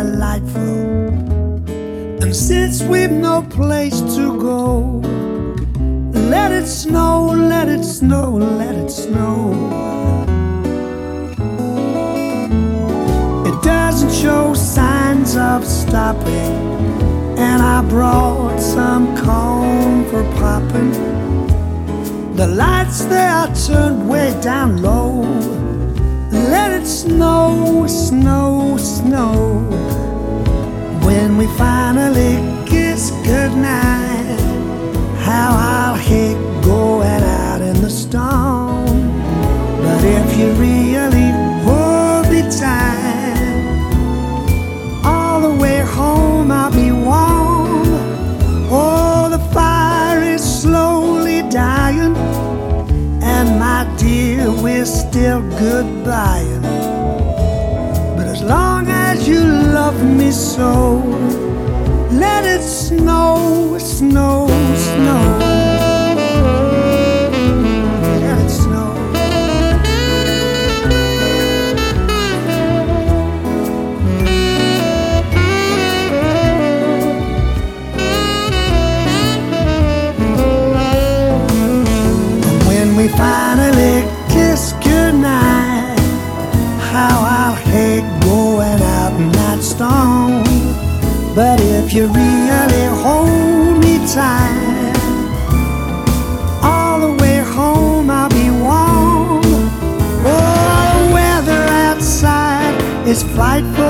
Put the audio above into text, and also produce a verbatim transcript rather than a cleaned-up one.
delightful. And since we've no place to go, let it snow, let it snow, let it snow. It doesn't show signs of stopping, and I brought some corn for popping. The lights, they are turned way down low. Let it snow, snow, snow. When we finally kiss goodnight, how I'll hate going out in the storm. But if you really hold me tight, all the way home I'll be warm. Oh, the fire is slowly dying, and my dear, we're still goodbying. But as long as you love me so, let it snow, snow, snow. Let it snow. We finally kiss goodnight, how I'll hate going out in that storm. But if you really hold me tight, all the way home I'll be warm. Oh, the weather outside is frightful,